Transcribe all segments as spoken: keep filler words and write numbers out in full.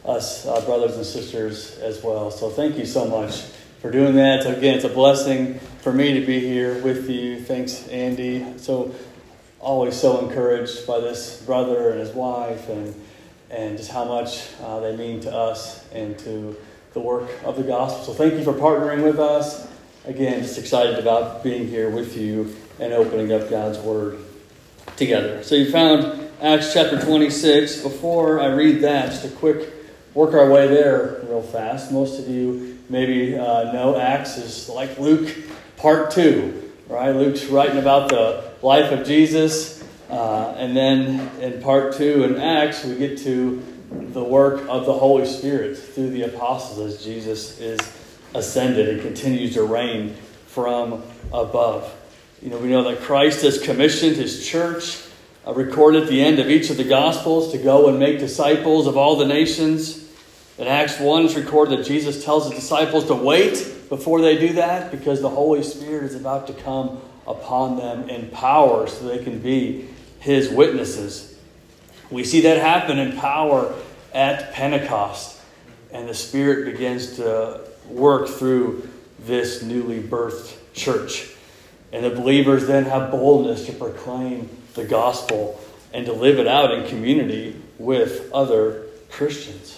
us uh, brothers and sisters as well. So thank you so much for doing that. So again, it's a blessing for me to be here with you. Thanks, Andy. So always so encouraged by this brother and his wife, and and just how much uh, they mean to us and to the work of the gospel. So thank you for partnering with us. Again, just excited about being here with you and opening up God's Word together. So you found Acts chapter twenty-six. Before I read that, just a quick work our way there real fast. Most of you maybe uh, know Acts is like Luke part two, right? Luke's writing about the life of Jesus. Uh, and then in part two in Acts, we get to the work of the Holy Spirit through the apostles as Jesus is ascended and continues to reign from above. You know, we know that Christ has commissioned his church, uh, recorded at the end of each of the Gospels, to go and make disciples of all the nations. In Acts one, it's recorded that Jesus tells his disciples to wait before they do that because the Holy Spirit is about to come upon them in power so they can be his witnesses. We see that happen in power at Pentecost, and the Spirit begins to work through this newly birthed church. And the believers then have boldness to proclaim the gospel and to live it out in community with other Christians.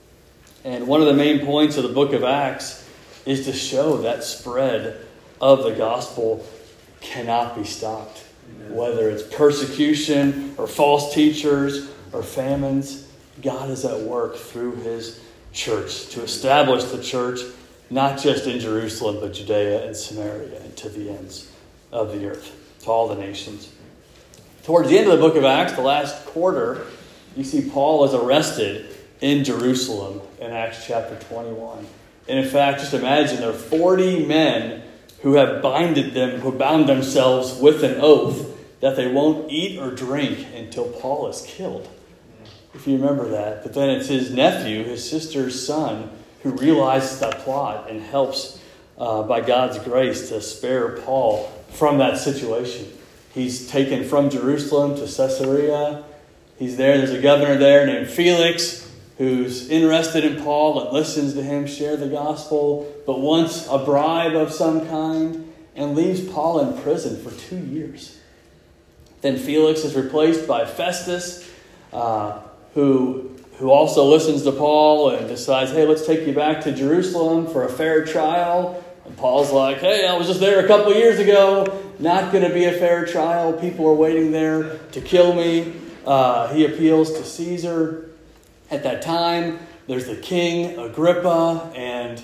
And one of the main points of the book of Acts is to show that spread of the gospel cannot be stopped. Whether it's persecution or false teachers or famines, God is at work through his church to establish the church not just in Jerusalem, but Judea and Samaria and to the ends of the earth, to all the nations. Towards the end of the book of Acts, the last quarter, you see Paul is arrested in Jerusalem in Acts chapter twenty-one. And in fact, just imagine there are forty men who have binded them, who bound themselves with an oath that they won't eat or drink until Paul is killed. If you remember that. But then it's his nephew, his sister's son, who realizes that plot and helps, uh, by God's grace, to spare Paul from that situation. He's taken from Jerusalem to Caesarea. He's there. There's a governor there named Felix who's interested in Paul and listens to him share the gospel, but wants a bribe of some kind and leaves Paul in prison for two years. Then Felix is replaced by Festus, uh, who who also listens to Paul and decides, hey, let's take you back to Jerusalem for a fair trial. And Paul's like, hey, I was just there a couple of years ago. Not going to be a fair trial. People are waiting there to kill me. Uh, he appeals to Caesar. At that time, there's the king, Agrippa, and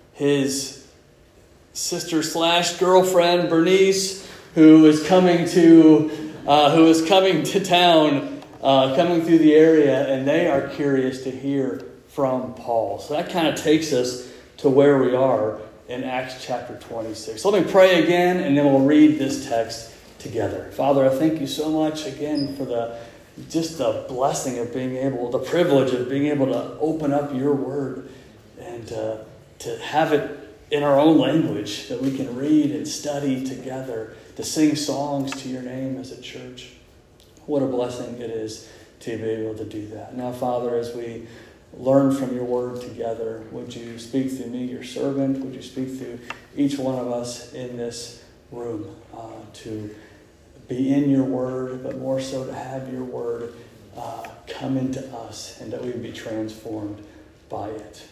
his sister slash girlfriend, Bernice, who is coming to uh, who is coming to town, uh, coming through the area, and they are curious to hear from Paul. So that kind of takes us to where we are in Acts chapter twenty-six. So let me pray again, and then we'll read this text together. Father, I thank you so much again for the just the blessing of being able, the privilege of being able to open up your word and uh, to have it in our own language that we can read and study together, to sing songs to your name as a church. What a blessing it is to be able to do that. Now, Father, as we learn from your word together, would you speak through me, your servant? Would you speak through each one of us in this room uh, to be in your word, but more so to have your word uh, come into us and that we would be transformed by it.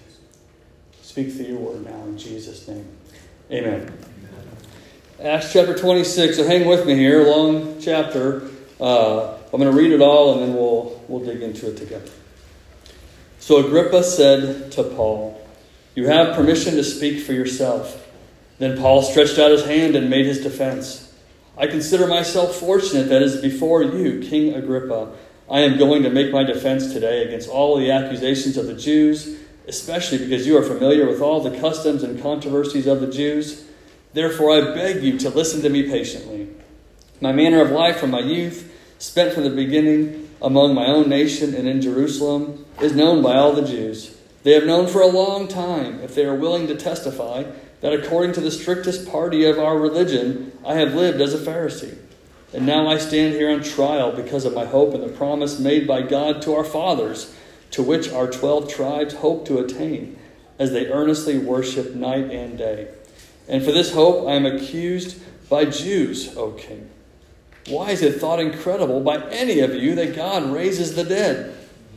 Speak through your word now in Jesus' name. Amen. Amen. Acts chapter twenty-six. So hang with me here. Long chapter. Uh, I'm going to read it all and then we'll we'll dig into it together. So Agrippa said to Paul, "You have permission to speak for yourself." Then Paul stretched out his hand and made his defense. "I consider myself fortunate that it is before you, King Agrippa, I am going to make my defense today against all the accusations of the Jews, especially because you are familiar with all the customs and controversies of the Jews. Therefore, I beg you to listen to me patiently. My manner of life from my youth, spent from the beginning among my own nation and in Jerusalem, is known by all the Jews. They have known for a long time, if they are willing to testify, that according to the strictest party of our religion, I have lived as a Pharisee. And now I stand here on trial because of my hope in the promise made by God to our fathers, to which our twelve tribes hope to attain, as they earnestly worship night and day. And for this hope I am accused by Jews, O king. Why is it thought incredible by any of you that God raises the dead?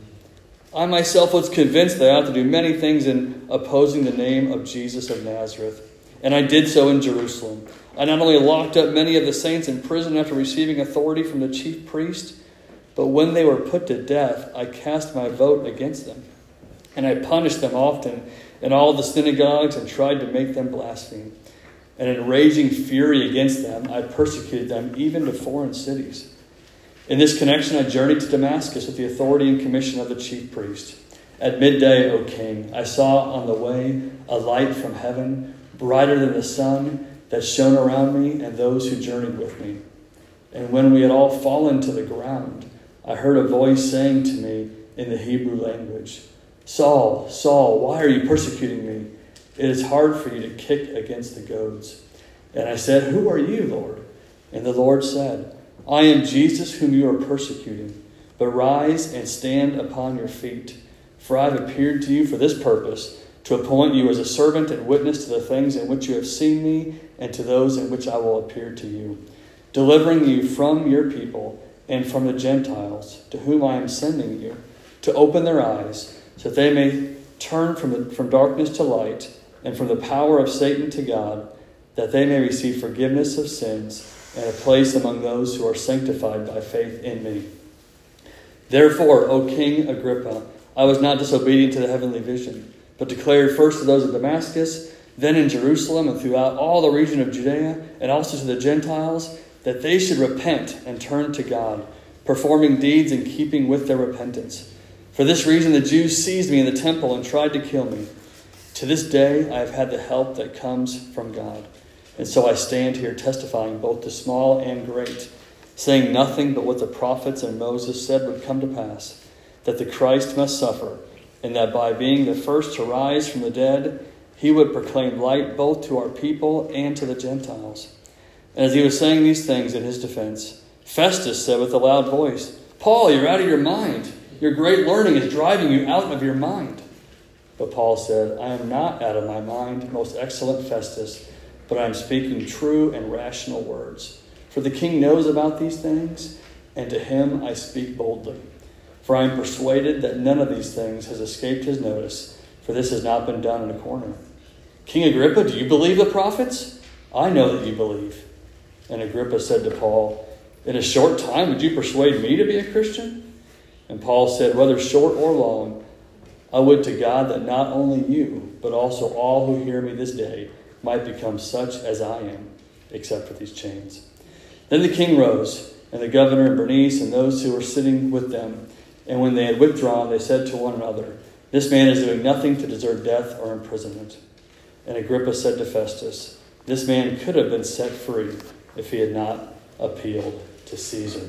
I myself was convinced that I ought to do many things in opposing the name of Jesus of Nazareth. And I did so in Jerusalem. I not only locked up many of the saints in prison after receiving authority from the chief priest, but when they were put to death, I cast my vote against them. And I punished them often in all the synagogues and tried to make them blaspheme. And in raging fury against them, I persecuted them even to foreign cities. In this connection, I journeyed to Damascus with the authority and commission of the chief priest. At midday, O king, I saw on the way a light from heaven, brighter than the sun, that shone around me and those who journeyed with me. And when we had all fallen to the ground, I heard a voice saying to me in the Hebrew language, Saul, Saul, why are you persecuting me? It is hard for you to kick against the goads. And I said, Who are you, Lord? And the Lord said, I am Jesus whom you are persecuting. But rise and stand upon your feet. For I have appeared to you for this purpose, to appoint you as a servant and witness to the things in which you have seen me, and to those in which I will appear to you, delivering you from your people and from the Gentiles, to whom I am sending you, to open their eyes, so that they may turn from, the, from darkness to light, and from the power of Satan to God, that they may receive forgiveness of sins and a place among those who are sanctified by faith in me. Therefore, O King Agrippa, I was not disobedient to the heavenly vision, but declared first to those of Damascus, then in Jerusalem and throughout all the region of Judea, and also to the Gentiles, that they should repent and turn to God, performing deeds in keeping with their repentance. For this reason the Jews seized me in the temple and tried to kill me. To this day I have had the help that comes from God. And so I stand here testifying both to small and great, saying nothing but what the prophets and Moses said would come to pass, that the Christ must suffer, and that by being the first to rise from the dead, he would proclaim light both to our people and to the Gentiles. And as he was saying these things in his defense, Festus said with a loud voice, Paul, you're out of your mind. Your great learning is driving you out of your mind. But Paul said, I am not out of my mind, most excellent Festus, but I am speaking true and rational words. For the king knows about these things, and to him I speak boldly. For I am persuaded that none of these things has escaped his notice, for this has not been done in a corner. King Agrippa, do you believe the prophets? I know that you believe. And Agrippa said to Paul, In a short time would you persuade me to be a Christian? And Paul said, Whether short or long, I would to God that not only you, but also all who hear me this day might become such as I am, except for these chains. Then the king rose, and the governor and Bernice and those who were sitting with them. And when they had withdrawn, they said to one another, This man is doing nothing to deserve death or imprisonment. And Agrippa said to Festus, This man could have been set free if he had not appealed to Caesar.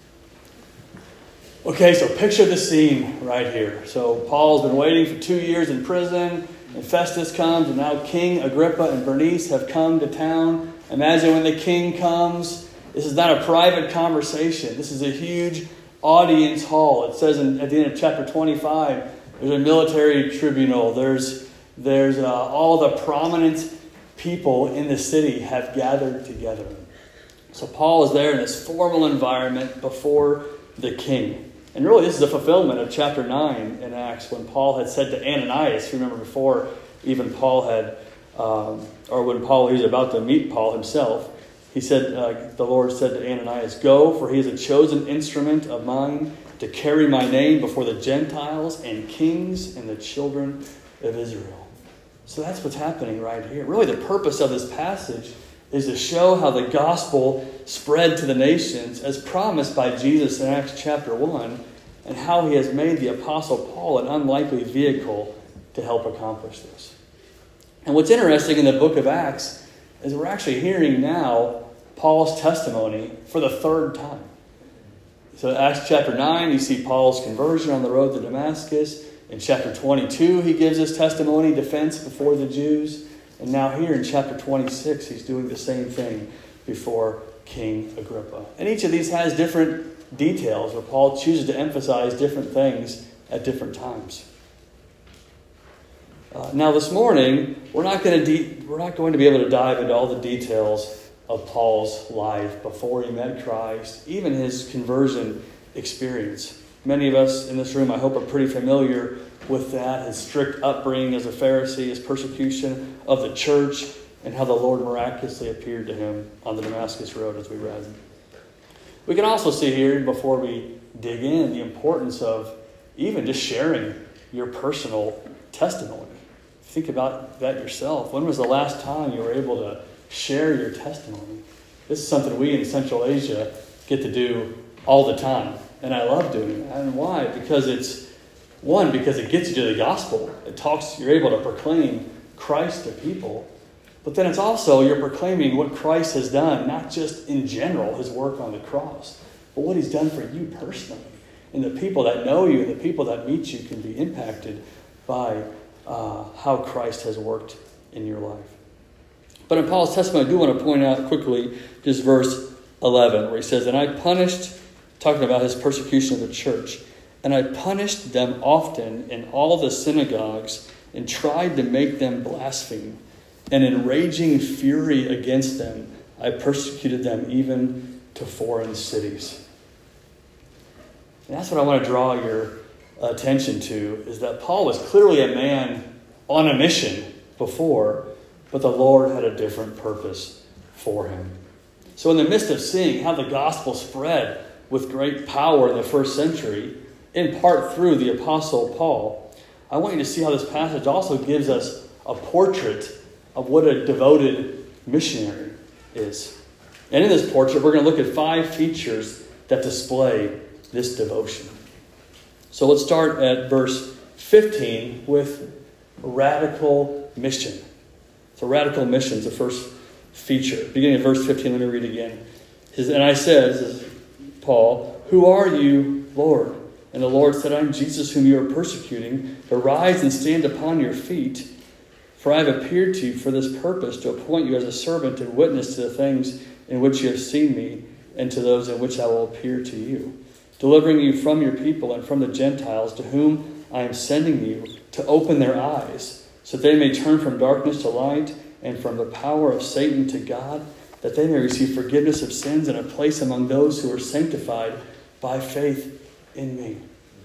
Okay, so picture the scene right here. So Paul's been waiting for two years in prison, and Festus comes, and now King Agrippa and Bernice have come to town. Imagine when the king comes. This is not a private conversation. This is a huge audience hall. It says in, at the end of chapter twenty-five, there's a military tribunal. There's, there's uh, all the prominent people in the city have gathered together. So Paul is there in this formal environment before the king. And really this is a fulfillment of chapter nine in Acts, when Paul had said to Ananias, you remember before even Paul had, um, or when Paul he was about to meet Paul himself, he said, uh, the Lord said to Ananias, Go, for he is a chosen instrument of mine to carry my name before the Gentiles and kings and the children of Israel. So that's what's happening right here. Really the purpose of this passage is to show how the gospel spread to the nations as promised by Jesus in Acts chapter one, and how he has made the Apostle Paul an unlikely vehicle to help accomplish this. And what's interesting in the book of Acts is we're actually hearing now Paul's testimony for the third time. So in Acts chapter nine, you see Paul's conversion on the road to Damascus. In chapter twenty-two, he gives his testimony, defense before the Jews. And now here in chapter twenty-six, he's doing the same thing before King Agrippa. And each of these has different details where Paul chooses to emphasize different things at different times. Uh, now, this morning, we're not going to de- we're not going to be able to dive into all the details of Paul's life before he met Christ, even his conversion experience. Many of us in this room, I hope, are pretty familiar with that, his strict upbringing as a Pharisee, his persecution of the church, and how the Lord miraculously appeared to him on the Damascus Road, as we read. We can also see here, before we dig in, the importance of even just sharing your personal testimony. Think about that yourself. When was the last time you were able to share your testimony? This is something we in Central Asia get to do all the time. And I love doing that. And why? Because it's, one, because it gets you to the gospel. It talks, you're able to proclaim Christ to people. But then it's also, you're proclaiming what Christ has done, not just in general, his work on the cross, but what he's done for you personally. And the people that know you and the people that meet you can be impacted by uh, how Christ has worked in your life. But in Paul's testimony, I do want to point out quickly just verse eleven, where he says, "And I punished," talking about his persecution of the church, "and I punished them often in all the synagogues and tried to make them blaspheme. And in raging fury against them, I persecuted them even to foreign cities." And that's what I want to draw your attention to, is that Paul was clearly a man on a mission before, but the Lord had a different purpose for him. So in the midst of seeing how the gospel spread with great power in the first century, in part through the Apostle Paul, I want you to see how this passage also gives us a portrait of what a devoted missionary is. And in this portrait, we're going to look at five features that display this devotion. So let's start at verse fifteen with radical mission. So radical mission is the first feature. Beginning of verse fifteen, let me read again. His, and I said, this is Paul, "Who are you, Lord?" And the Lord said, "I am Jesus whom you are persecuting. Arise and stand upon your feet. For I have appeared to you for this purpose, to appoint you as a servant and witness to the things in which you have seen me, and to those in which I will appear to you, delivering you from your people and from the Gentiles, to whom I am sending you, to open their eyes, so that they may turn from darkness to light, and from the power of Satan to God, that they may receive forgiveness of sins and a place among those who are sanctified by faith in me."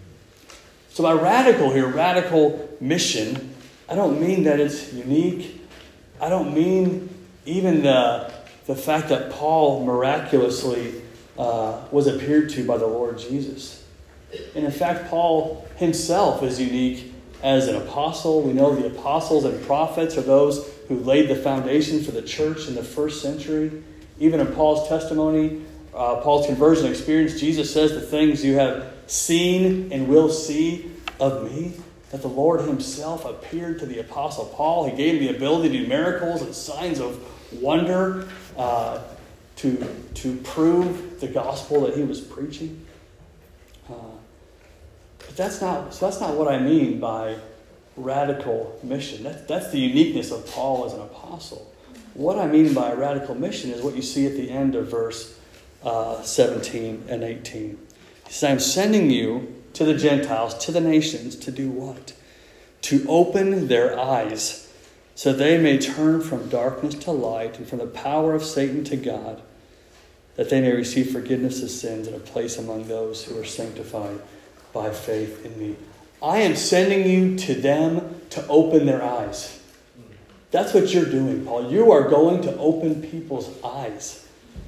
So by radical here, radical mission, I don't mean that it's unique. I don't mean even the, the fact that Paul miraculously uh, was appeared to by the Lord Jesus. And in fact, Paul himself is unique as an apostle. We know the apostles and prophets are those who laid the foundation for the church in the first century. Even in Paul's testimony, uh, Paul's conversion experience, Jesus says, "The things you have seen and will see of me," that the Lord himself appeared to the Apostle Paul. He gave him the ability to do miracles and signs of wonder uh, to, to prove the gospel that he was preaching. Uh, but that's not, so that's not what I mean by radical mission. That, that's the uniqueness of Paul as an apostle. What I mean by radical mission is what you see at the end of verse uh, seventeen and eighteen. He says, "I'm sending you to the Gentiles, to the nations, to do what? To open their eyes, so they may turn from darkness to light and from the power of Satan to God, that they may receive forgiveness of sins and a place among those who are sanctified by faith in me." I am sending you to them to open their eyes. That's what you're doing, Paul. You are going to open people's eyes.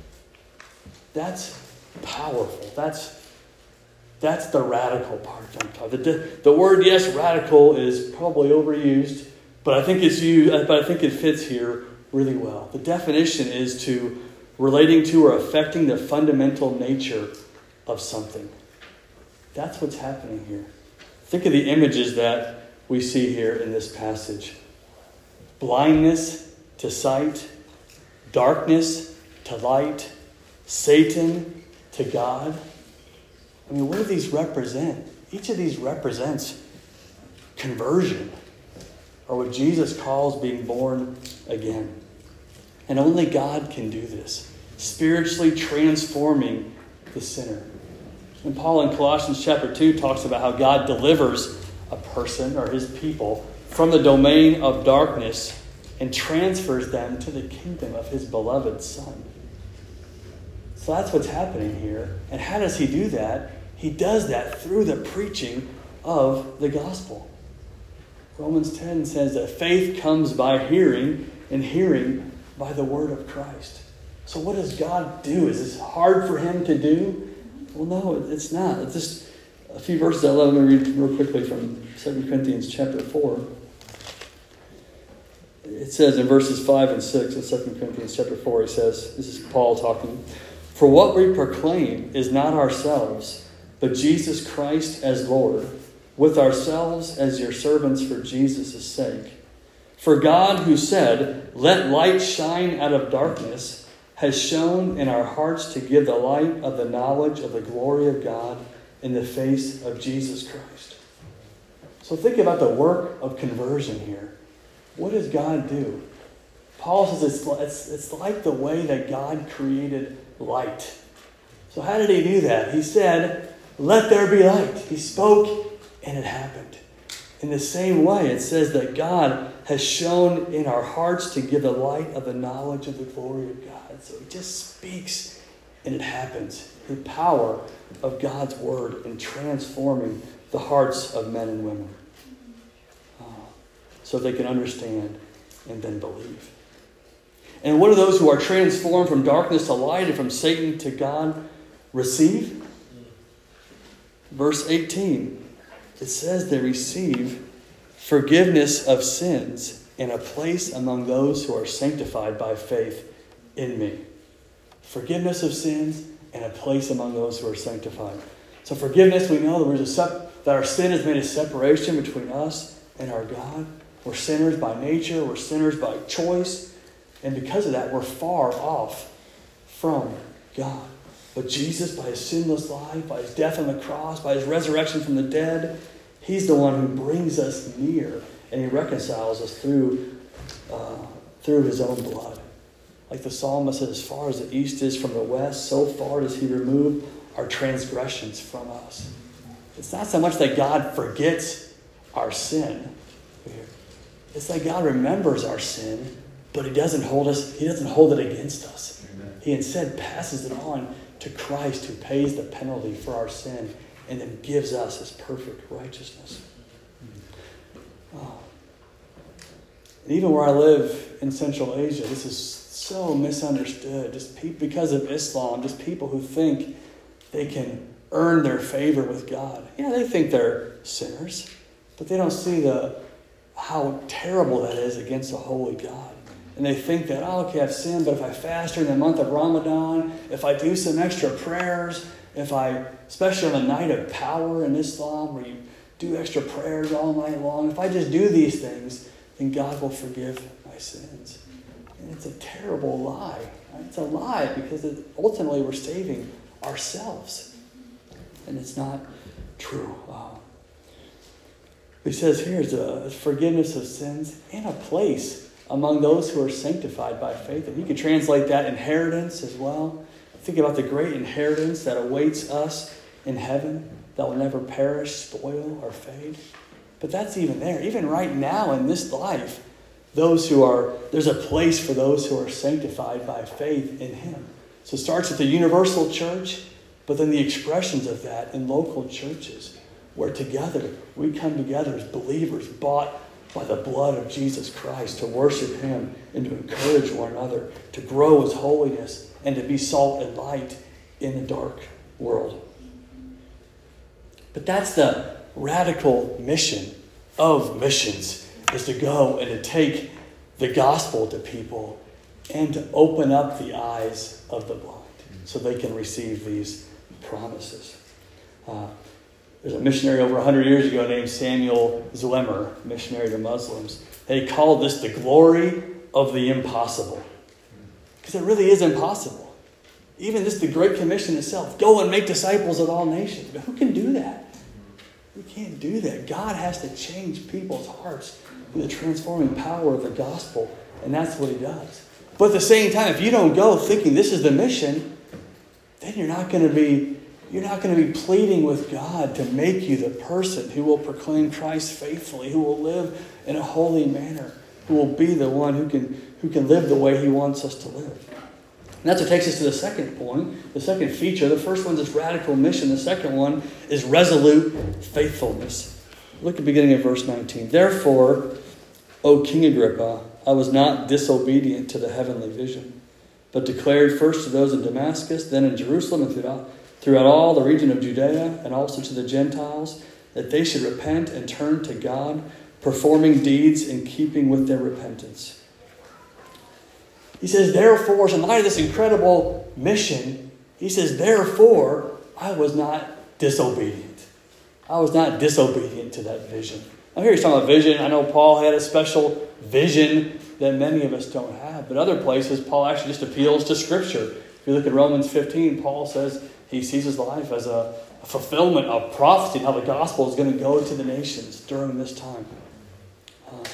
That's powerful. That's That's the radical part. The, the word, yes, radical is probably overused, but I think it's used, but I think it fits here really well. The definition is to relating to or affecting the fundamental nature of something. That's what's happening here. Think of the images that we see here in this passage. Blindness to sight, darkness to light, Satan to God. I mean, what do these represent? Each of these represents conversion, or what Jesus calls being born again. And only God can do this, spiritually transforming the sinner. And Paul in Colossians chapter two talks about how God delivers a person or his people from the domain of darkness and transfers them to the kingdom of his beloved Son. So that's what's happening here. And how does he do that? He does that through the preaching of the gospel. Romans ten says that faith comes by hearing, and hearing by the word of Christ. So what does God do? Is this hard for him to do? Well, no, it's not. It's just a few verses I love. Let me read real quickly from Second Corinthians chapter four. It says in verses five and six of Second Corinthians chapter four, he says, this is Paul talking, "For what we proclaim is not ourselves, but Jesus Christ as Lord, with ourselves as your servants for Jesus' sake. For God, who said, 'Let light shine out of darkness,' has shone in our hearts to give the light of the knowledge of the glory of God in the face of Jesus Christ." So think about the work of conversion here. What does God do? Paul says it's, it's, it's like the way that God created light. So how did he do that? He said, "Let there be light." He spoke and it happened. In the same way, it says that God has shone in our hearts to give the light of the knowledge of the glory of God. So he just speaks and it happens. The power of God's word in transforming the hearts of men and women. Uh, so they can understand and then believe. And what do those who are transformed from darkness to light and from Satan to God receive? Verse eighteen. It says they receive forgiveness of sins and a place among those who are sanctified by faith in me. Forgiveness of sins and a place among those who are sanctified. So forgiveness, we know that, we're just sep- that our sin has made a separation between us and our God. We're sinners by nature. We're sinners by choice. And because of that, we're far off from God. But Jesus, by his sinless life, by his death on the cross, by his resurrection from the dead, he's the one who brings us near, and he reconciles us through, uh, through his own blood. Like the psalmist said, as far as the east is from the west, so far does he remove our transgressions from us. It's not so much that God forgets our sin. It's that God remembers our sin, but he doesn't hold us, he doesn't hold it against us. Amen. He instead passes it on to Christ, who pays the penalty for our sin and then gives us his perfect righteousness. Oh. And even where I live in Central Asia, this is so misunderstood. Just pe- because of Islam, just people who think they can earn their favor with God. Yeah, they think they're sinners, but they don't see the how terrible that is against a holy God. And they think that, oh, okay, I've sinned, but if I fast during the month of Ramadan, if I do some extra prayers, if I, especially on the night of power in Islam, where you do extra prayers all night long, if I just do these things, then God will forgive my sins. And it's a terrible lie. Right? It's a lie because it, ultimately we're saving ourselves. And it's not true. Uh, he says here is a forgiveness of sins and a place among those who are sanctified by faith. And you can translate that inheritance as well. Think about the great inheritance that awaits us in heaven that will never perish, spoil, or fade. But that's even there. Even right now in this life, those who are, there's a place for those who are sanctified by faith in him. So it starts at the universal church, but then the expressions of that in local churches, where together we come together as believers bought by the blood of Jesus Christ to worship him and to encourage one another, to grow his holiness and to be salt and light in a dark world. But that's the radical mission of missions, is to go and to take the gospel to people and to open up the eyes of the blind so they can receive these promises. Uh, There's a missionary over one hundred years ago named Samuel Zwemer, missionary to Muslims. They called this the glory of the impossible. Because it really is impossible. Even just the Great Commission itself, go and make disciples of all nations. But who can do that? We can't do that. God has to change people's hearts with the transforming power of the gospel. And that's what he does. But at the same time, if you don't go thinking this is the mission, then you're not going to be you're not going to be pleading with God to make you the person who will proclaim Christ faithfully, who will live in a holy manner, who will be the one who can, who can live the way he wants us to live. And that's what takes us to the second point, the second feature. The first one is radical mission. The second one is resolute faithfulness. Look at the beginning of verse nineteen. Therefore, O King Agrippa, I was not disobedient to the heavenly vision, but declared first to those in Damascus, then in Jerusalem, and throughout, throughout all the region of Judea, and also to the Gentiles, that they should repent and turn to God, performing deeds in keeping with their repentance. He says, therefore, so in light of this incredible mission, he says, therefore, I was not disobedient. I was not disobedient to that vision. Now here he's talking about vision. I know Paul had a special vision that many of us don't have. But other places, Paul actually just appeals to Scripture. If you look at Romans fifteen, Paul says he sees his life as a, a fulfillment of prophecy, how the gospel is going to go to the nations during this time. Uh,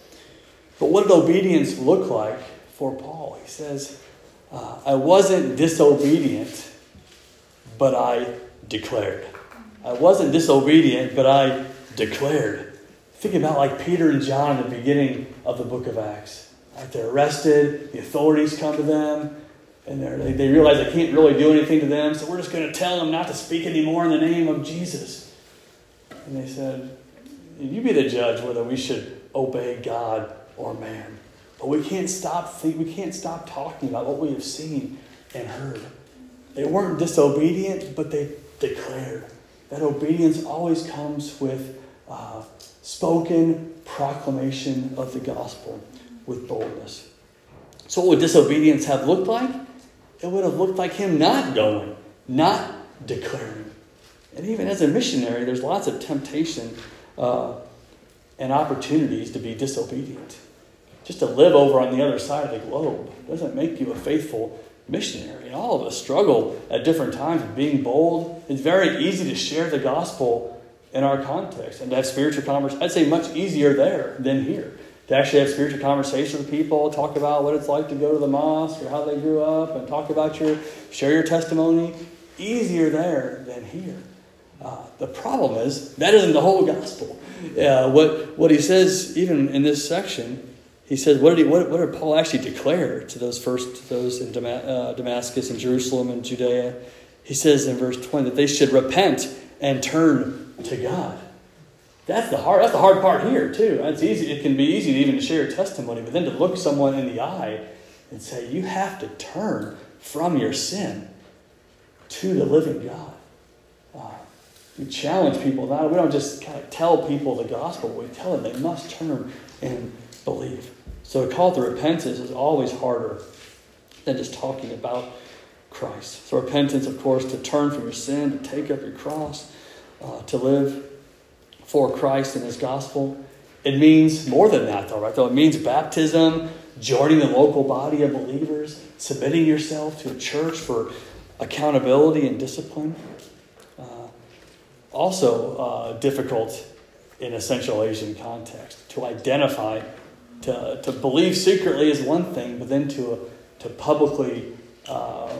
but what did obedience look like for Paul? He says, uh, I wasn't disobedient, but I declared. I wasn't disobedient, but I declared. Think about like Peter and John at the beginning of the book of Acts. Right? They're arrested, the authorities come to them, and they, they realize they can't really do anything to them, so we're just going to tell them not to speak anymore in the name of Jesus. And they said, you be the judge whether we should obey God or man. But we can't stop think, we can't stop talking about what we have seen and heard. They weren't disobedient, but they declared. That obedience always comes with uh, spoken proclamation of the gospel with boldness. So what would disobedience have looked like? It would have looked like him not going, not declaring. And even as a missionary, there's lots of temptation uh, and opportunities to be disobedient. Just to live over on the other side of the globe doesn't make you a faithful missionary. And all of us struggle at different times with being bold. It's very easy to share the gospel in our context and to have spiritual conversations. I'd say much easier there than here. To actually have spiritual conversations with people, talk about what it's like to go to the mosque or how they grew up, and talk about your, share your testimony. Easier there than here. Uh, the problem is, that isn't the whole gospel. Uh, what, what he says, even in this section, he says, what did, he, what, what did Paul actually declare to those first, those in Dama- uh, Damascus and Jerusalem and Judea? He says in verse twenty that they should repent and turn to God. That's the hard. That's the hard part here too. That's easy. It can be easy to even to share your testimony, but then to look someone in the eye and say, "You have to turn from your sin to the living God." Uh, we challenge people. Not we don't just kind of tell people the gospel. We tell them they must turn and believe. So a call to repentance is always harder than just talking about Christ. So repentance, of course, to turn from your sin, to take up your cross, uh, to live for Christ and His gospel. It means more than that, though, right? Though it means baptism, joining the local body of believers, submitting yourself to a church for accountability and discipline. Uh, also uh, difficult in a Central Asian context to identify, to to believe secretly is one thing, but then to uh, to publicly uh,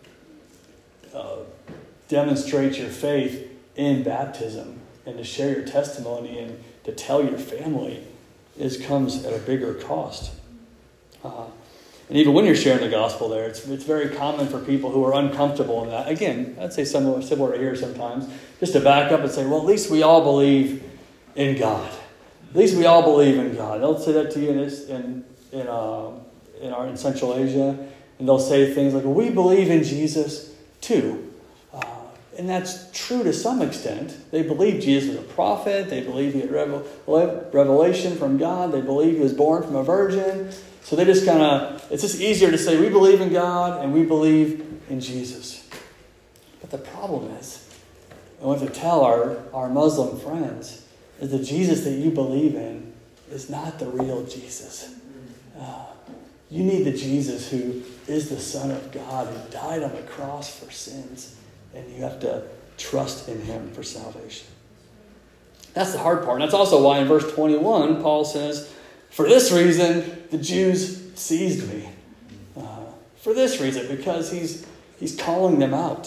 uh, demonstrate your faith in baptism and to share your testimony and to tell your family is comes at a bigger cost. Uh, and even when you're sharing the gospel there, it's it's very common for people who are uncomfortable in that. Again, I'd say similar, similar to here sometimes, just to back up and say, well, at least we all believe in God. At least we all believe in God. They'll say that to you in this, in in, uh, in our in Central Asia, and they'll say things like, well, "We believe in Jesus too," uh, and that's true to some extent. They believe Jesus was a prophet. They believe he had revel- revelation from God. They believe he was born from a virgin. So they just kind of, it's just easier to say we believe in God and we believe in Jesus. But the problem is, and we have to tell our, our Muslim friends, is the Jesus that you believe in is not the real Jesus. Uh, you need the Jesus who is the Son of God, who died on the cross for sins, and you have to trust in him for salvation. That's the hard part. And that's also why in verse twenty-one, Paul says, for this reason, the Jews seized me. Uh, for this reason, because he's he's calling them out.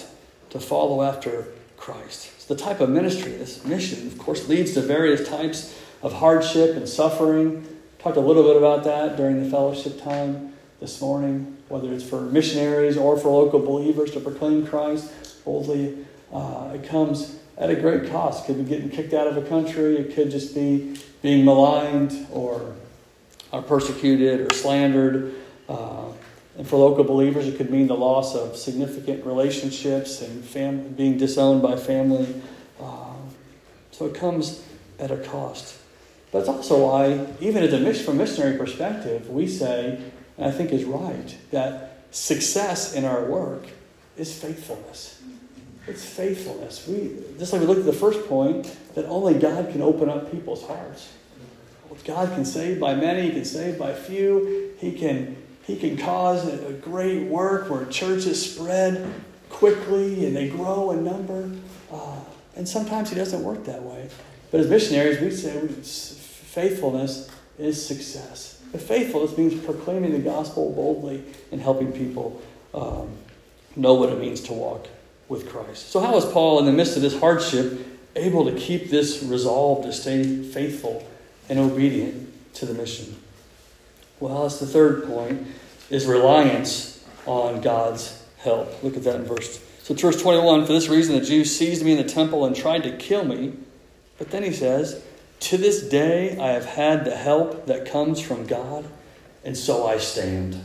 to follow after Christ. So the type of ministry, this mission, of course, leads to various types of hardship and suffering. Talked a little bit about that during the fellowship time this morning, whether it's for missionaries or for local believers to proclaim Christ boldly. Uh, it comes at a great cost. It could be getting kicked out of a country. It could just be being maligned or, or persecuted or slandered. Uh, and for local believers, it could mean the loss of significant relationships and fam- being disowned by family. Uh, so it comes at a cost. But it's also why, even as a mission, from a missionary perspective, we say, and I think is right, that success in our work is faithfulness. It's faithfulness. We, just like we looked at the first point, that only God can open up people's hearts. God can save by many, He can save by few. He can, he can cause a, a great work where churches spread quickly and they grow in number. Uh, and sometimes He doesn't work that way. But as missionaries, we say we, faithfulness is success. But faithfulness means proclaiming the gospel boldly and helping people um, know what it means to walk with Christ. So how is Paul, in the midst of this hardship, able to keep this resolve to stay faithful and obedient to the mission? Well, that's the third point, is reliance on God's help. Look at that in verse. So verse twenty-one, for this reason the Jews seized me in the temple and tried to kill me. But then he says, to this day I have had the help that comes from God, and so I stand.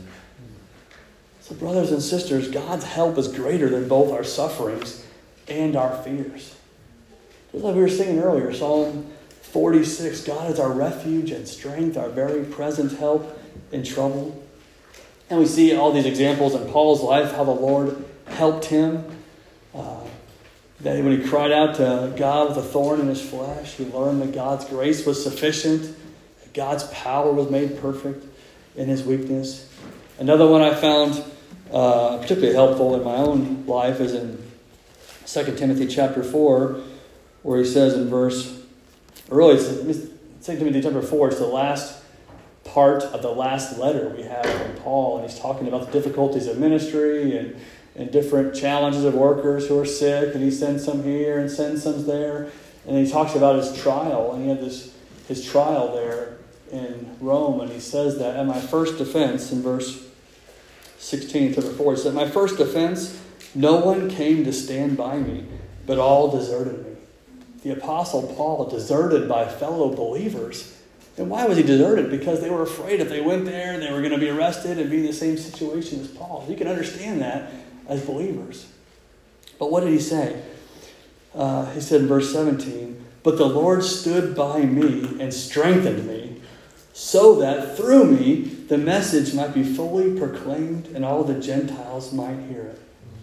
So brothers and sisters, God's help is greater than both our sufferings and our fears. Just like we were singing earlier, Psalm forty-six, God is our refuge and strength, our very present help in trouble. And we see all these examples in Paul's life, how the Lord helped him. Uh, that when he cried out to God with a thorn in his flesh, he learned that God's grace was sufficient, that God's power was made perfect in his weakness. Another one I found uh, particularly helpful in my own life is in Second Timothy chapter four, where he says in verse, or really it's Second Timothy chapter four, it's the last part of the last letter we have from Paul, and he's talking about the difficulties of ministry and, and different challenges of workers who are sick, and he sends some here and sends some there, and he talks about his trial, and he had this his trial there in Rome, and he says that at my first defense, in verse sixteen, chapter four, he said, my first defense, no one came to stand by me, but all deserted me. The Apostle Paul deserted by fellow believers. And why was he deserted? Because they were afraid if they went there, they were going to be arrested and be in the same situation as Paul. You can understand that as believers. But what did he say? Uh, he said in verse seventeen, but the Lord stood by me and strengthened me, so that through me the message might be fully proclaimed and all the Gentiles might hear it.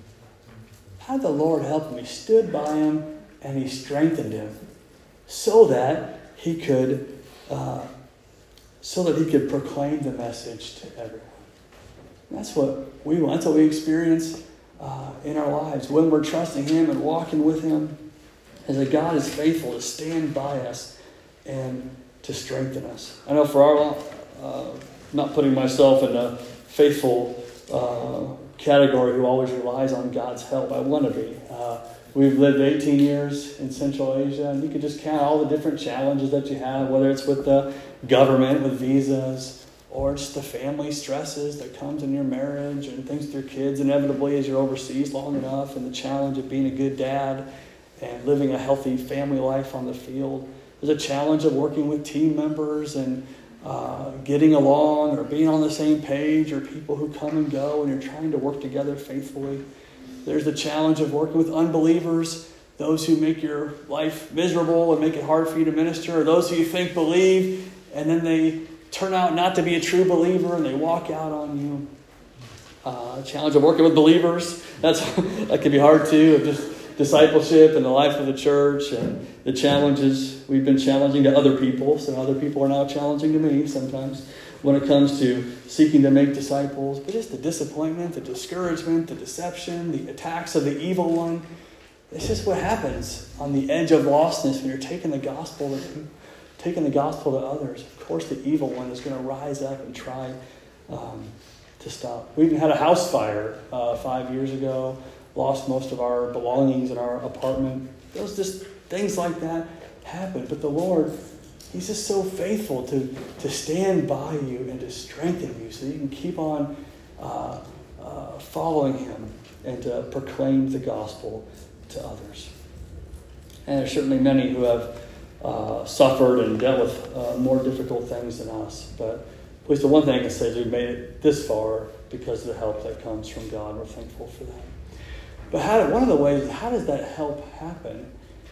How did the Lord help him? He stood by him and he strengthened him so that he could uh, so that he could proclaim the message to everyone. And that's what we want. That's what we experience uh, in our lives when we're trusting Him and walking with Him, is that God is faithful to stand by us and to strengthen us. I know for our, uh, not putting myself in a faithful uh, category who always relies on God's help. I want to be. Uh, we've lived eighteen years in Central Asia, and you can just count all the different challenges that you have, whether it's with the government, with visas, or just the family stresses that comes in your marriage and things with your kids inevitably as you're overseas long enough, and the challenge of being a good dad and living a healthy family life on the field. There's a challenge of working with team members and uh, getting along or being on the same page, or people who come and go and you're trying to work together faithfully. There's the challenge of working with unbelievers, those who make your life miserable and make it hard for you to minister, or those who you think believe and then they turn out not to be a true believer and they walk out on you. Uh, the challenge of working with believers, that's that can be hard too, of just discipleship and the life of the church, and the challenges we've been challenging to other people, so other people are now challenging to me sometimes when it comes to seeking to make disciples. But just the disappointment, the discouragement, the deception, the attacks of the evil one. It's just what happens on the edge of lostness when you're taking the gospel to, taking the gospel to others. Of course, the evil one is going to rise up and try um, to stop. We even had a house fire uh, five years ago lost most of our belongings in our apartment. Those just things like that happen. But the Lord, He's just so faithful to, to stand by you and to strengthen you so you can keep on uh, uh, following Him and to proclaim the gospel to others. And there's certainly many who have uh, suffered and dealt with uh, more difficult things than us. But at least the one thing I can say is we've made it this far because of the help that comes from God. We're thankful for that. But how, one of the ways, how does that help happen?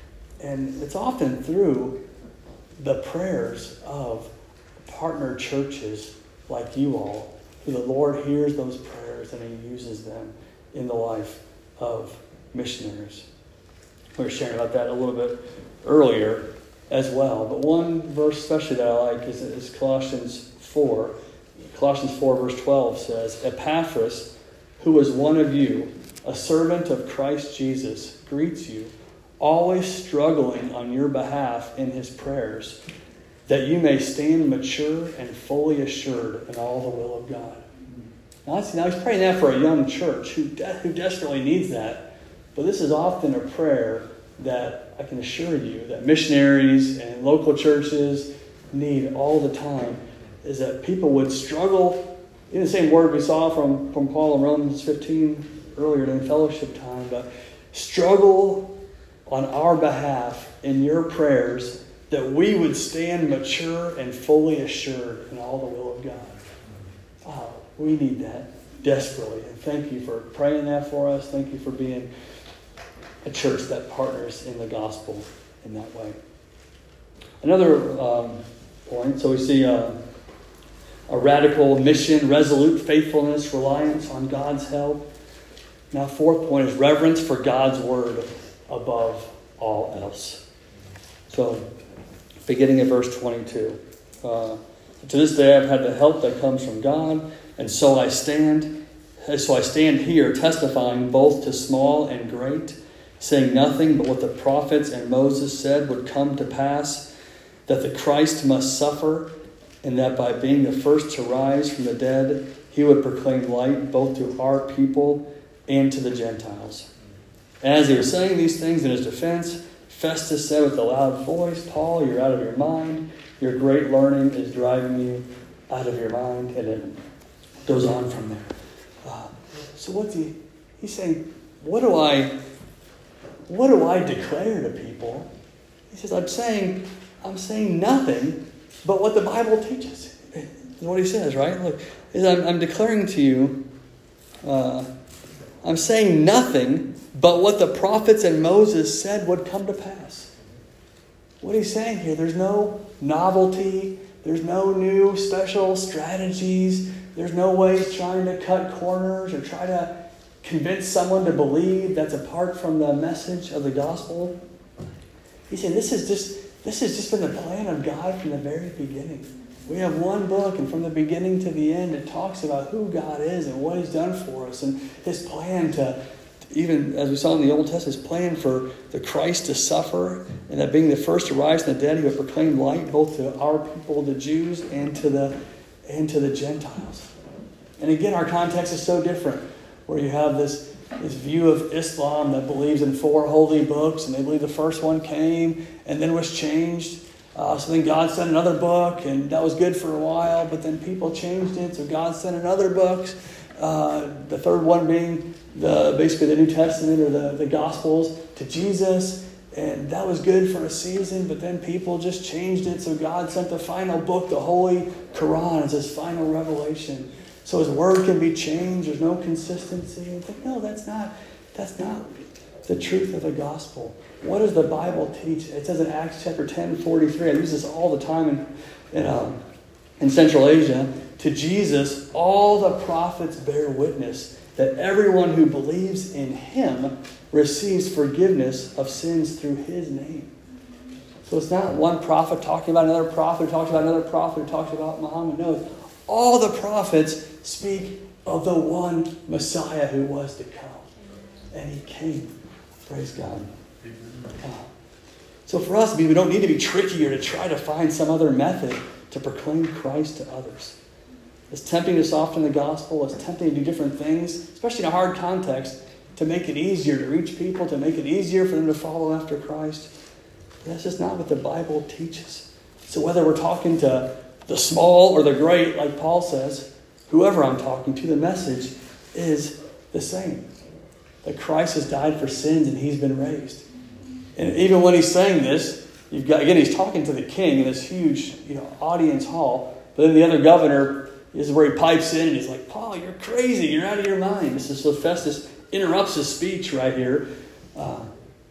And it's often through the prayers of partner churches like you all, who the Lord hears those prayers and He uses them in the life of missionaries. We were sharing about that a little bit earlier as well. But one verse especially that I like is, is Colossians four. Colossians four verse twelve says, Epaphras, who is one of you, a servant of Christ Jesus, greets you, always struggling on your behalf in his prayers, that you may stand mature and fully assured in all the will of God. Now, now he's praying that for a young church who, de- who desperately needs that. But this is often a prayer that I can assure you that missionaries and local churches need all the time, is that people would struggle, in the same word we saw from, from Paul in Romans fifteen earlier in fellowship time, but struggle on our behalf in your prayers that we would stand mature and fully assured in all the will of God. Wow, we need that desperately. And thank you for praying that for us. Thank you for being a church that partners in the gospel in that way. Another um, point, so we see uh, a radical mission, resolute faithfulness, reliance on God's help. Now, fourth point is reverence for God's word above all else. So, beginning at verse twenty-two. Uh, to this day I've had the help that comes from God, and so I stand, so I stand here testifying both to small and great, saying nothing but what the prophets and Moses said would come to pass, that the Christ must suffer, and that by being the first to rise from the dead, he would proclaim light both to our people and to the Gentiles. And as he was saying these things in his defense, Festus said with a loud voice, Paul, you're out of your mind. Your great learning is driving you out of your mind. And it goes on from there. Uh, so what's he? He's saying, what do I, what do I declare to people? He says, I'm saying, I'm saying nothing but what the Bible teaches. Is what he says, right? Look, I'm, I'm declaring to you, uh, I'm saying nothing but what the prophets and Moses said would come to pass. What he's saying here, there's no novelty, there's no new special strategies, there's no ways trying to cut corners or try to convince someone to believe that's apart from the message of the gospel. He's saying this is just this has just been the plan of God from the very beginning. We have one book, and from the beginning to the end, it talks about who God is and what He's done for us, and His plan to, even as we saw in the Old Testament, His plan for the Christ to suffer, and that being the first to rise from the dead, He would proclaim light both to our people, the Jews, and to the and to the Gentiles. And again, our context is so different, where you have this this view of Islam that believes in four holy books, and they believe the first one came and then was changed. Uh, so then God sent another book, and that was good for a while, but then people changed it, so God sent another book. Uh, the third one being the basically the New Testament or the, the Gospels to Jesus, and that was good for a season, but then people just changed it, so God sent the final book, the Holy Quran, as His final revelation. So His word can be changed, there's no consistency. And think, no, that's not, that's not the truth of the gospel. What does the Bible teach? It says in Acts chapter ten, forty-three, I use this all the time in, in, um, in Central Asia, to Jesus, all the prophets bear witness that everyone who believes in Him receives forgiveness of sins through His name. So it's not one prophet talking about another prophet who talks about another prophet who talks about Muhammad. No, all the prophets speak of the one Messiah who was to come. And He came. Praise God. So for us, we don't need to be tricky or to try to find some other method to proclaim Christ to others. It's tempting to soften the gospel. It's tempting to do different things, especially in a hard context, to make it easier to reach people, to make it easier for them to follow after Christ. That's just not what the Bible teaches. So whether we're talking to the small or the great, like Paul says, whoever I'm talking to, the message is the same. That Christ has died for sins and he's been raised. And even when he's saying this, you've got, again, he's talking to the king in this huge, you know, audience hall. But then the other governor, this is where he pipes in and he's like, Paul, you're crazy. You're out of your mind. This is so Festus interrupts his speech right here. Uh,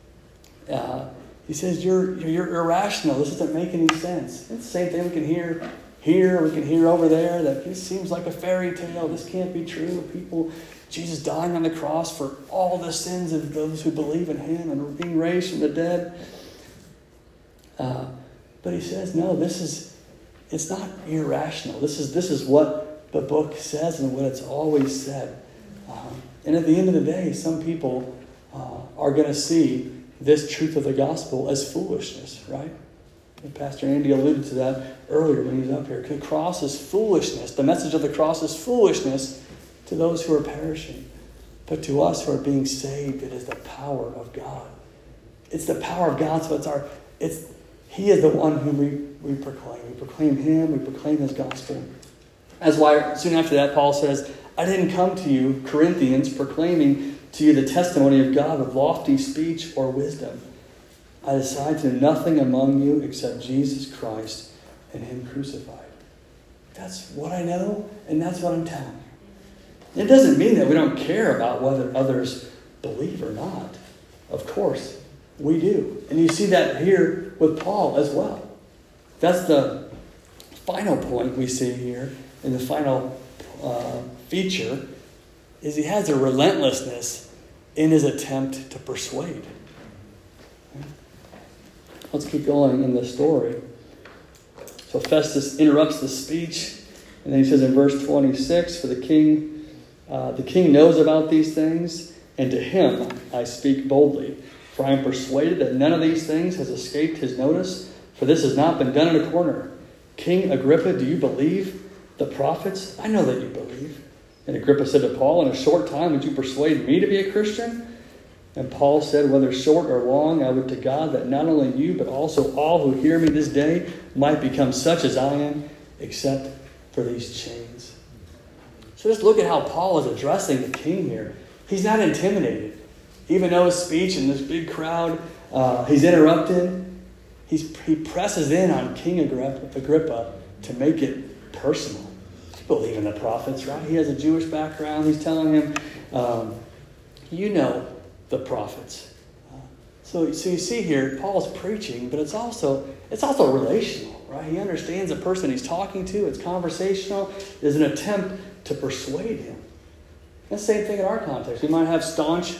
uh, he says, you're, you're irrational. This doesn't make any sense. It's the same thing we can hear here, we can hear over there, that this seems like a fairy tale. This can't be true. People, Jesus dying on the cross for all the sins of those who believe in him and being raised from the dead. Uh, but he says, no, this is, it's not irrational. This is, this is what the book says and what it's always said. Um, and at the end of the day, some people uh, are going to see this truth of the gospel as foolishness, right? And Pastor Andy alluded to that earlier when he was up here. The cross is foolishness. The message of the cross is foolishness to those who are perishing. But to us who are being saved, it is the power of God. It's the power of God, so it's our, it's, he is the one whom we, we proclaim. We proclaim him, we proclaim his gospel. That's why soon after that, Paul says, I didn't come to you, Corinthians, proclaiming to you the testimony of God with lofty speech or wisdom. I decide to know nothing among you except Jesus Christ and him crucified. That's what I know, and that's what I'm telling you. It doesn't mean that we don't care about whether others believe or not. Of course, we do. And you see that here with Paul as well. That's the final point we see here in the final uh, feature, is he has a relentlessness in his attempt to persuade. Let's keep going in the story. So Festus interrupts the speech, and then he says in verse twenty-six, for the king, uh, the king knows about these things, and to him I speak boldly. For I am persuaded that none of these things has escaped his notice, for this has not been done in a corner. King Agrippa, do you believe the prophets? I know that you believe. And Agrippa said to Paul, in a short time would you persuade me to be a Christian? And Paul said, whether short or long, I would to God that not only you, but also all who hear me this day might become such as I am, except for these chains. So just look at how Paul is addressing the king here. He's not intimidated. Even though his speech in this big crowd, uh, he's interrupted, he's, he presses in on King Agrippa, Agrippa to make it personal. You believe in the prophets, right? He has a Jewish background. He's telling him, um, you know the prophets. Uh, so, so you see here, Paul's preaching, but it's also it's also relational, right? He understands the person he's talking to. It's conversational. There's an attempt to persuade him. That's the same thing in our context. We might have staunch,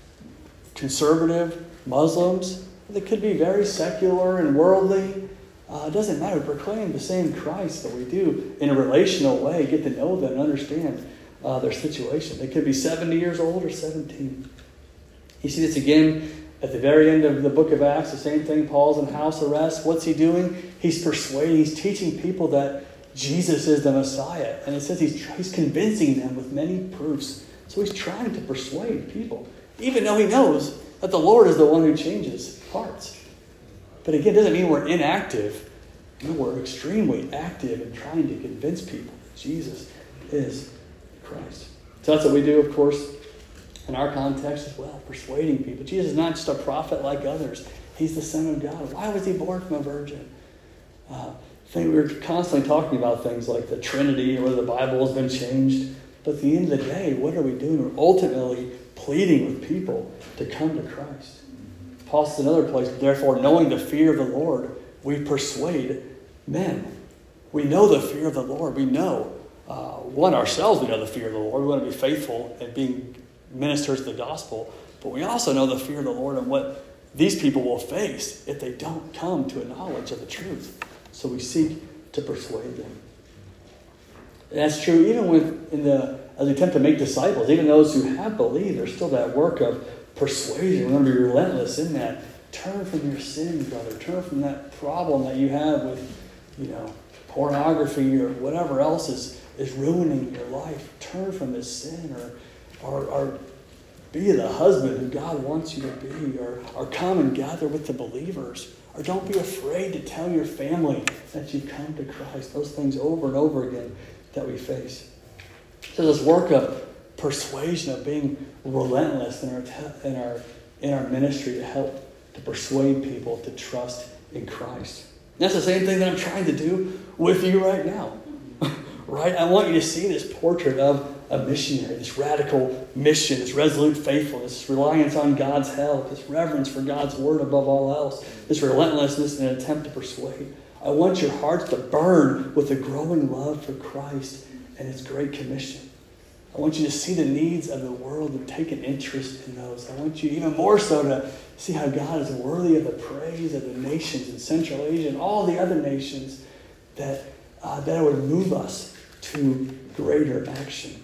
conservative Muslims. They could be very secular and worldly. Uh, it doesn't matter. We proclaim the same Christ that we do in a relational way. Get to know them and understand uh, their situation. They could be seventy years old or seventeen. You see this again at the very end of the book of Acts. The same thing. Paul's in house arrest. What's he doing? He's persuading. He's teaching people that Jesus is the Messiah. And it says he's, he's convincing them with many proofs. So he's trying to persuade people, even though he knows that the Lord is the one who changes hearts. But again, it doesn't mean we're inactive. No, we're extremely active in trying to convince people that Jesus is Christ. So that's what we do, of course, in our context as well, persuading people. Jesus is not just a prophet like others. He's the Son of God. Why was he born from a virgin? Uh, I think we're constantly talking about things like the Trinity or whether the Bible has been changed. But at the end of the day, what are we doing? We're ultimately pleading with people to come to Christ. Paul says in another place, therefore, knowing the fear of the Lord, we persuade men. We know the fear of the Lord. We know, uh, one, ourselves, we know the fear of the Lord. We want to be faithful at being ministers of the gospel. But we also know the fear of the Lord and what these people will face if they don't come to a knowledge of the truth. So we seek to persuade them. And that's true even with in the as we attempt to make disciples. Even those who have believed, there's still that work of persuasion. We want to be relentless in that. Turn from your sin, brother. Turn from that problem that you have with, you know, pornography or whatever else is, is ruining your life. Turn from this sin or, or, or be the husband who God wants you to be, or, or come and gather with the believers, or don't be afraid to tell your family that you've come to Christ. Those things over and over again that we face. So this work of persuasion, of being relentless in our te- in our in our ministry to help to persuade people to trust in Christ. And that's the same thing that I'm trying to do with you right now. Right? I want you to see this portrait of a missionary, this radical mission, this resolute faithfulness, this reliance on God's help, this reverence for God's word above all else, this relentlessness in an attempt to persuade. I want your hearts to burn with a growing love for Christ and His great commission. I want you to see the needs of the world and take an interest in those. I want you even more so to see how God is worthy of the praise of the nations in Central Asia and all the other nations, that uh, that would move us to greater action.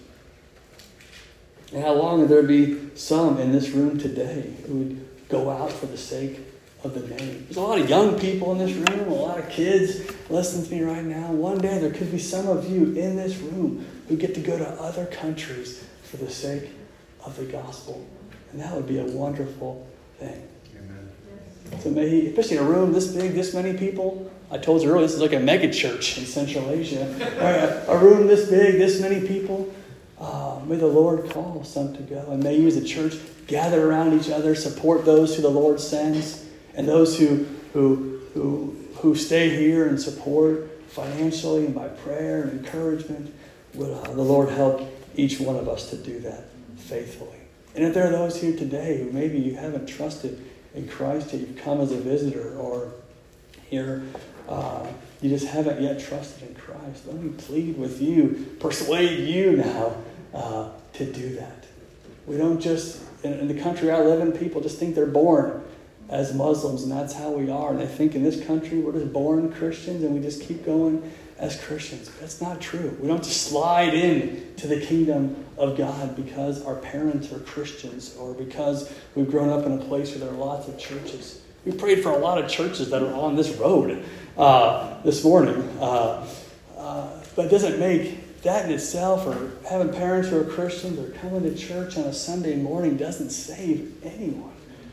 And how long would there be some in this room today who would go out for the sake of the name? There's a lot of young people in this room, a lot of kids listening to me right now. One day there could be some of you in this room who get to go to other countries for the sake of the gospel. And that would be a wonderful thing. Amen. So may He, especially in a room this big, this many people. I told you earlier, this is like a mega church in Central Asia. a, a room this big, this many people. Uh, may the Lord call some to go. And may you as a church gather around each other, support those who the Lord sends, and those who who who who stay here and support financially and by prayer and encouragement. Would uh, the Lord help each one of us to do that faithfully. And if there are those here today who maybe you haven't trusted in Christ, yet you've come as a visitor, or here uh, you just haven't yet trusted in Christ, let me plead with you, persuade you now uh, to do that. We don't just, in, in the country I live in, people just think they're born as Muslims, and that's how we are. And they think in this country we're just born Christians and we just keep going as Christians. But that's not true. We don't just slide in to the kingdom of God because our parents are Christians or because we've grown up in a place where there are lots of churches. We prayed for a lot of churches that are on this road uh, this morning. Uh, uh, but it doesn't make that in itself, or having parents who are Christians or coming to church on a Sunday morning, doesn't save anyone.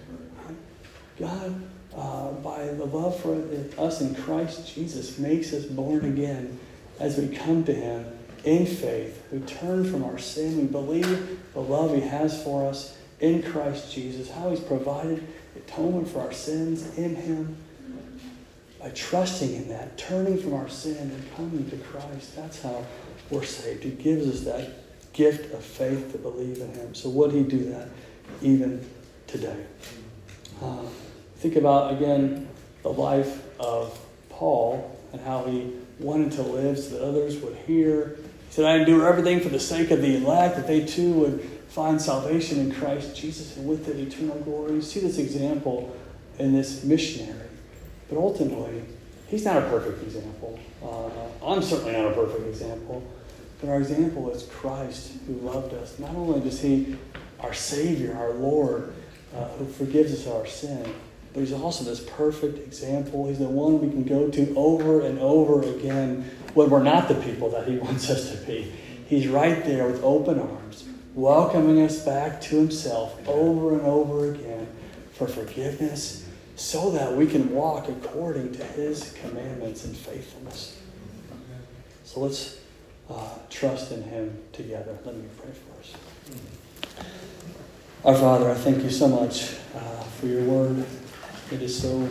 God, uh, by the love for us in Christ Jesus, makes us born again as we come to Him in faith. We turn from our sin. We believe the love He has for us in Christ Jesus, how He's provided atonement for our sins in Him. By trusting in that, turning from our sin and coming to Christ, that's how we're saved. He gives us that gift of faith to believe in Him. So would He do that even today? Uh, think about, again, the life of Paul and how he wanted to live so that others would hear. He said, I do everything for the sake of the elect, that they too would find salvation in Christ Jesus and with it eternal glory. You see this example in this missionary. But ultimately, he's not a perfect example. Uh, I'm certainly not a perfect example. But our example is Christ, who loved us. Not only does He, our Savior, our Lord, uh, who forgives us our sin, but He's also this perfect example. He's the one we can go to over and over again when we're not the people that He wants us to be. He's right there with open arms, welcoming us back to Himself over and over again for forgiveness, so that we can walk according to His commandments and faithfulness. So let's uh, trust in Him together. Let me pray for us. Our Father, I thank You so much uh, for Your word. It is so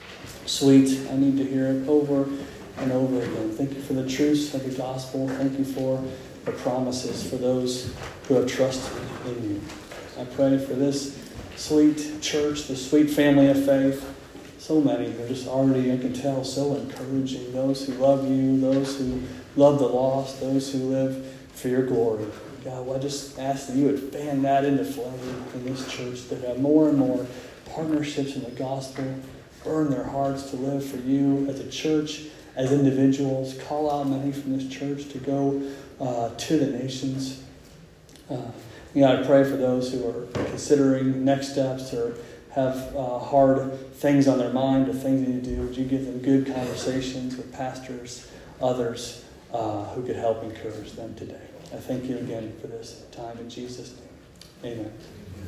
sweet. I need to hear it over and over again. Thank You for the truths of the gospel. Thank You for the promises for those who have trusted in You. I pray for this sweet church, this sweet family of faith. So many, they're just already, I can tell, so encouraging. Those who love You, those who love the lost, those who live for Your glory. God, well, I just ask that You would fan that into flame in this church, that have more and more partnerships in the gospel, burn their hearts to live for You as a church, as individuals. Call out many from this church to go uh, to the nations. Uh, God, I pray for those who are considering next steps or have uh, hard things on their mind or things they need to do. Would You give them good conversations with pastors, others uh, who could help encourage them today. I thank You again for this time in Jesus' name. Amen.